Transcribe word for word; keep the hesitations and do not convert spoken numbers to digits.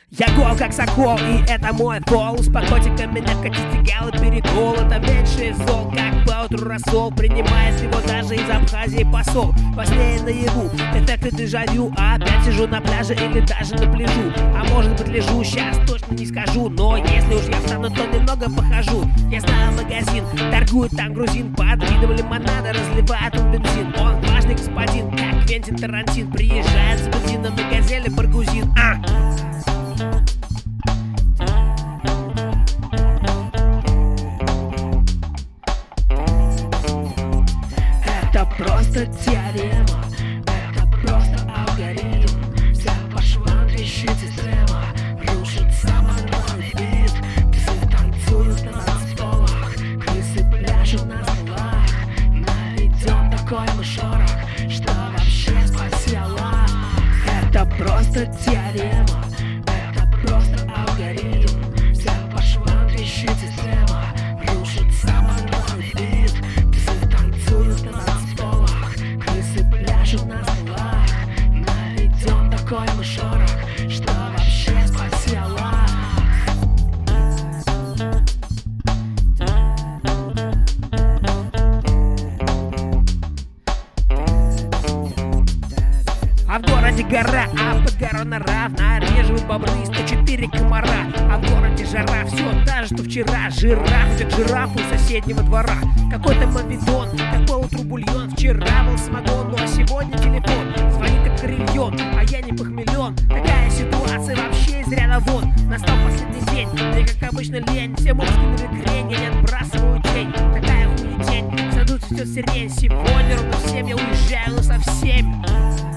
Я гол как сокол, и это мой пол. Успокойте-ка меня, хотите галы, перекол. Это меньше зол, как по утру рассол. Принимает его даже из Абхазии посол. Во сне и наяву, эффекты дежавю. А опять сижу на пляже или даже на пляжу. А может быть лежу, сейчас точно не скажу. Но если уж я встану, то немного похожу. Я знаю магазин, торгует там грузин. Под видом лимонада разливает он бензин. Он важный господин, как Квентин Тарантин. Приезжает с бензином на газели Баргузин. А! Это просто теорема, это просто алгоритм. Вся по швам трещит система, рушит саморванный бит. Псы танцуют на танцполах, крысы пляшут на столах. Наведем такой мы шорох, что вообще спаси Аллах. Это просто теорема, это просто алгоритм. Вся по швам трещит система, рушит саморванный бит. Псы танцуют на танцполах, крысы пляшут на столах. Наведем такой мы шорох, что вообще спаси Аллах. А в городе гора, а под горой нора. Нареживают бобры сто четыре комара. А в городе жара, все та же, что вчера. Жираф идет жирафу из соседнего двора. Какой-то мавидон, какой утру бульон. Вчера был самогон, ну а сегодня телефон. Звонит как карельон, а я не похмелен. Такая ситуация вообще из ряда вон. Настал последний день, мне как обычно лень. Все мозги на ветрень, я не отбрасываю тень. Такая хуетень, в саду цветет сирень. Сегодня ровно в семь я уезжаю, но со всеми.